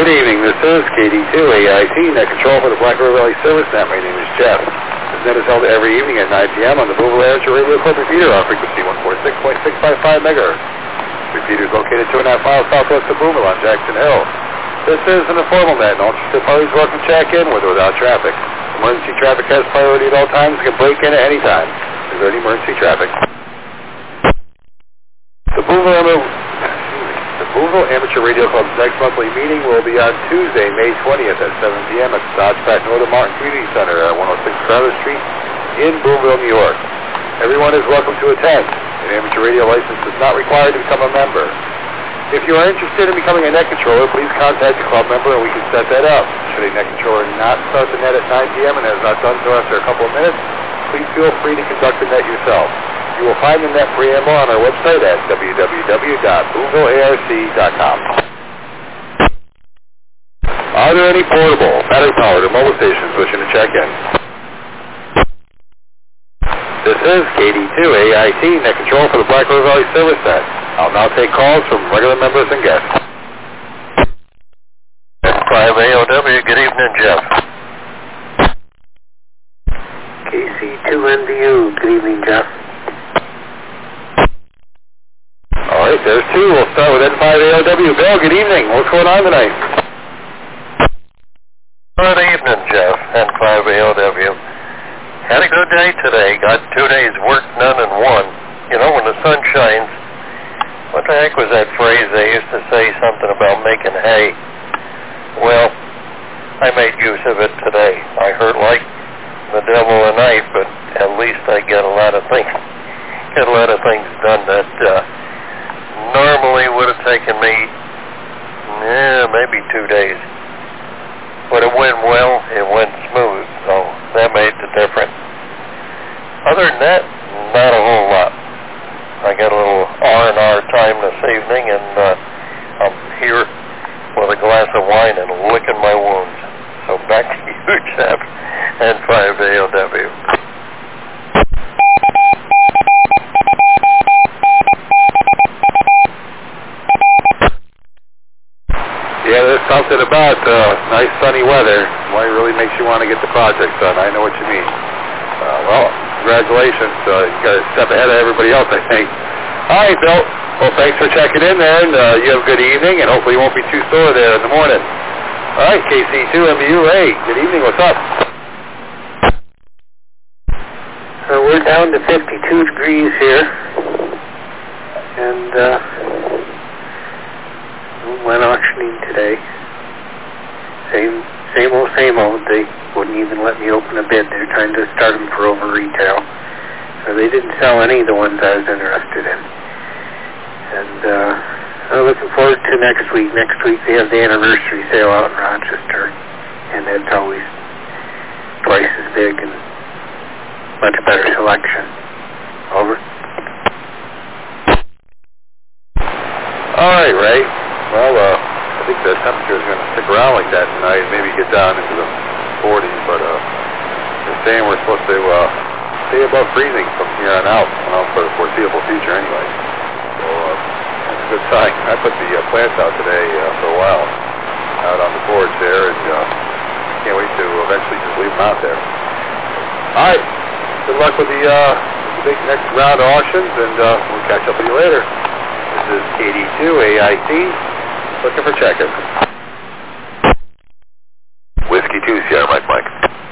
Good evening, this is KD2 AIT, Net Control for the Black River Valley Service Net. My name is Jeff. This net is held every evening at 9 p.m. on the Boonville Amateur Radio Club repeater on frequency 146.655 MHz. Repeater is located 2.5 miles southwest of Boonville on Jackson Hill. This is an informal net, and all interested parties welcome to check in with or without traffic. Emergency traffic has priority at all times and can break in at any time. Is there any emergency traffic? The Boonville Amateur Radio Club's next monthly meeting will be on Tuesday, May 20th at 7 p.m. at the Dodge Pratt Northern Martin Community Center at 106 Crowder Street in Boonville, New York. Everyone is welcome to attend. An amateur radio license is not required to become a member. If you are interested in becoming a net controller, please contact the club member and we can set that up. Should a net controller not start the net at 9 p.m. and has not done so after a couple of minutes, please feel free to conduct the net yourself. You will find the net preamble on our website at www.boonvillearc.com. Are there any portable, battery-powered, or mobile stations wishing to check in? This is KD2 AIT, Net Control for the Black River Valley Service Net. I'll now take calls from regular members and guests. 5AOW, good evening, Jeff. KC2NBU, good evening, Jeff. All right, there's two. We'll start with N5AOW. Bill, good evening. What's going on tonight? Good evening, Jeff. N5AOW. Had a good day today. Got 2 days work done in one. You know, when the sun shines, what the heck was that phrase they used to say something about making hay? Well, I made use of it today. I hurt like the devil a knife, but at least I get a lot of things done that normally would have taken me maybe 2 days. But it went well, it went smooth, so that made the difference. Other than that, not a whole lot. I got a little R&R time this evening, and I'm here with a glass of wine and licking my wounds. So back to you, Jeff, and 5AOW. Yeah, there's something about nice sunny weather. Why it really makes you want to get the project done. I know what you mean. Well, congratulations. You got a step ahead of everybody else, I think. All right, Bill. Well, thanks for checking in there, and you have a good evening, and hopefully you won't be too sore there in the morning. All right, KC2MBU, hey, good evening. What's up? We're down to 52 degrees here, and went auctioning today. Same old. They wouldn't even let me open a bid. They're trying to start them for over retail. So they didn't sell any of the ones I was interested in. And I'm looking forward to next week. Next week they have the anniversary sale out in Rochester, and that's always twice as big and much better selection. Over. All right, Ray. Well, I think the temperature is going to stick around like that tonight, maybe get down into the 40s, but they're saying we're supposed to stay above freezing from here on out, for the foreseeable future anyway. So that's a good sign. I put the plants out today for a while, out on the porch there, and can't wait to eventually just leave them out there. All right. Good luck with the big next round of auctions, and we'll catch up with you later. This is KD2 AIT, looking for check-in. Whiskey 2, Sierra Mike Mike.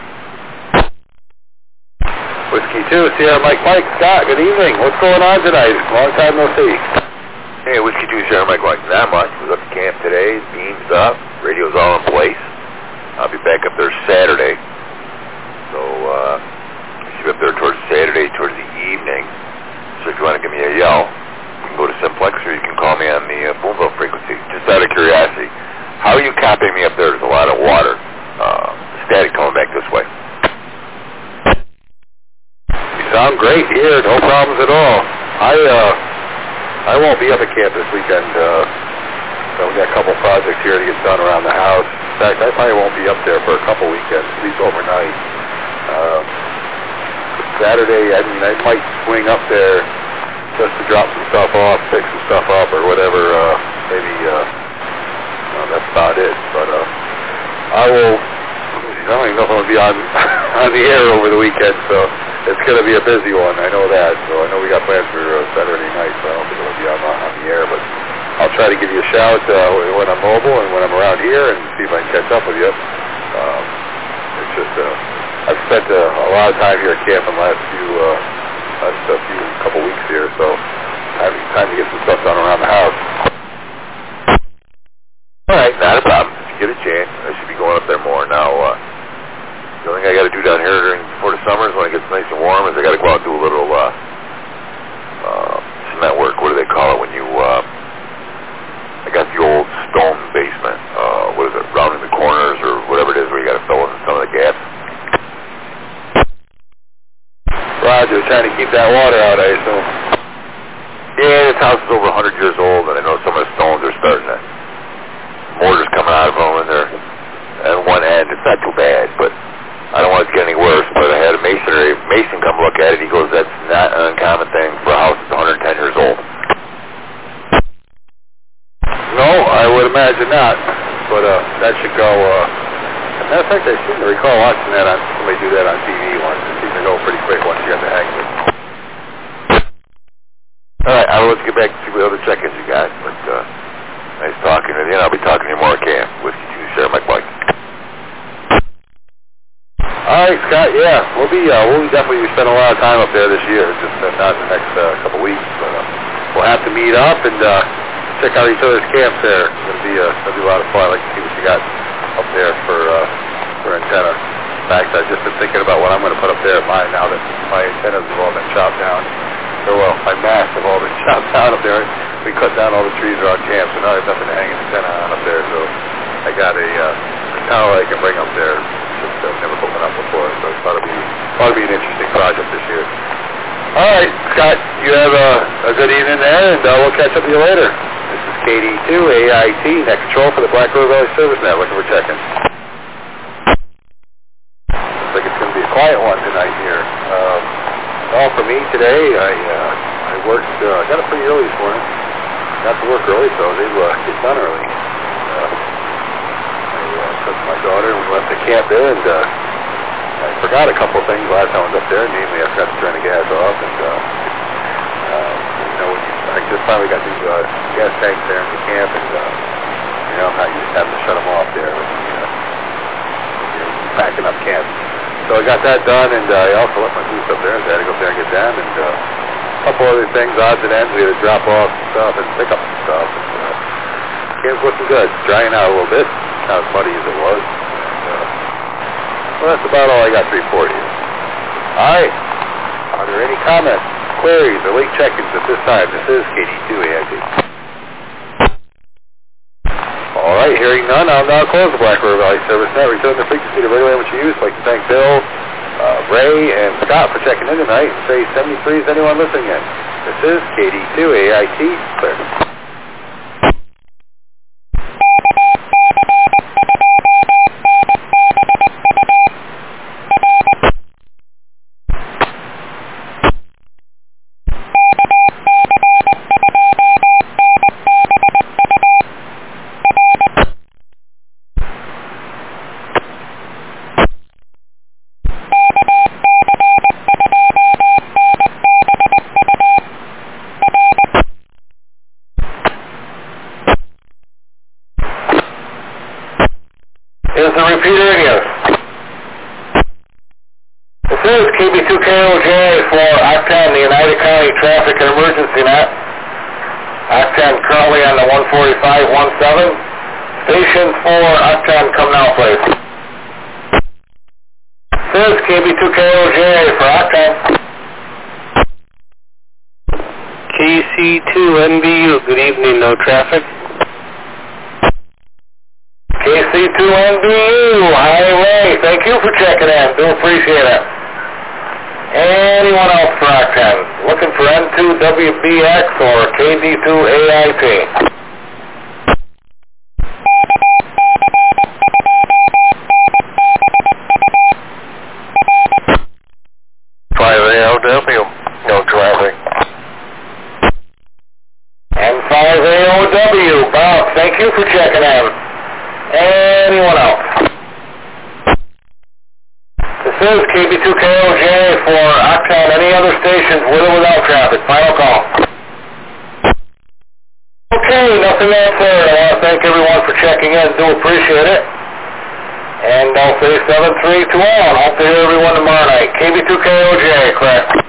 Whiskey 2, Sierra Mike Mike. Scott, good evening. What's going on tonight? Long time no see. Hey, Whiskey 2, Sierra Mike Mike. Not much. Was up to camp today. Beams up. Radio's all in place. I'll be back up there Saturday. So, be up there towards Saturday, towards the evening. So if you want to give me a yell, you can go to Simplex or you can call me on the Boonville frequency. Just out of curiosity, how are you copying me up there? There's a lot of water. Static coming back this way. You sound great here. No problems at all. I won't be up at camp this weekend. So we got a couple projects here to get done around the house. In fact, I probably won't be up there for a couple weekends, at least overnight. Saturday, I might swing up there just to drop some stuff off, pick some stuff up, or whatever. Maybe that's about it. But I don't even know if I'm going to be on the air over the weekend, so it's going to be a busy one. I know that. So I know we got plans for Saturday night, so I don't think I'm going to be on the air, but I'll try to give you a shout when I'm mobile and when I'm around here and see if I can catch up with you. It's just I've spent a lot of time here at camp in the last couple weeks here, so having time to get some stuff done around the house. All right, not a problem. If you get a chance, I should be going up there more. Now, the only thing I got to do down here before the summer is when it gets nice and warm is I got to go out and do a little cement work. What do they call it when you? I got the old stone basement. What is it? Rounding the corners or whatever it is where you got to fill in some of the gaps. Roger, trying to keep that water out, I assume. Yeah, this house is over 100 years old, and I know some of the stones are starting to. Mortars coming out of them, and they're at one end. It's not too bad, but I don't want it to get any worse. But I had a mason come look at it. He goes, "That's not an uncommon thing for a house that's 110 years old." No, I would imagine not. But that should go. As a matter of fact, I seem to recall watching that on somebody do that on TV once. It seemed to go pretty quick once you got the hang of it. All right, I'll let's get back to see what other check-ins you got. But nice talking to you. I'll be talking to you more at camp. Whiskey 2, share my bike. All right, Scott. Yeah, we'll definitely be spending a lot of time up there this year. Just not in the next couple weeks, but we'll have to meet up and check out each other's camps there. It'll be a lot of fun. I'd like to see what you got up there for antenna. In fact, I've just been thinking about what I'm going to put up there at mine now that my antennas have all been chopped down. So, my masts have all been chopped down up there. We cut down all the trees around camp, so now there's nothing to hang an antenna on up there. So I got a tower I can bring up there. Just never put one up before, so I thought it'd be an interesting project this year. All right, Scott, you have a good evening there, and we'll catch up with you later. This is KD2 AIT, net control for the Black River Valley Service Network, and we're checking. Looks like it's going to be a quiet one tonight here. All for me today, I worked, got up pretty early this morning. Got to work early, so they get done early. I took my daughter and we left the camp there, and I forgot a couple of things last time I was up there. Namely, I forgot to turn the gas off, and I just finally got these gas tanks there in the camp, and I'm not used to having to shut them off there when you're packing up camp. So I got that done, and I also left my boots up there, so I had to go up there and get them, and a couple other things, odds and ends. We had to drop off stuff and pick up some stuff. And, camp's looking good. It's drying out a little bit. Not as muddy as it was. And, well, that's about all I got to report you. All right. Are there any comments, queries, or late check-ins at this time? This is KD2 AIT. All right, hearing none, I'll now close the Black River Valley Service Net. Return the frequency to regular which you use. I'd like to thank Bill, Ray, and Scott for checking in tonight. And say 73 is anyone listening in. This is KD2 AIT. Clear. Here's the repeater again. This is KB2KOJ for Octan, the United County Traffic and Emergency Net. Octan currently on the 145-17. Station 4, Octan, come now, please. This is KB2KOJ for Octan. KC2NBU, good evening, no traffic. KC2NBU, hi Ray, thank you for checking in, do appreciate it. Anyone else for Octan? Looking for N2WBX or KD2AIT? 5AOW, no traffic. And 5AOW, Bob, thank you for checking in. Anyone else? is KB2KOJ for Octane. Any other stations with or without traffic? Final call. Okay, nothing else there. I want to thank everyone for checking in. Do appreciate it. And I'll say 7-3 to all. Hope to hear everyone tomorrow night. KB2KOJ, correct.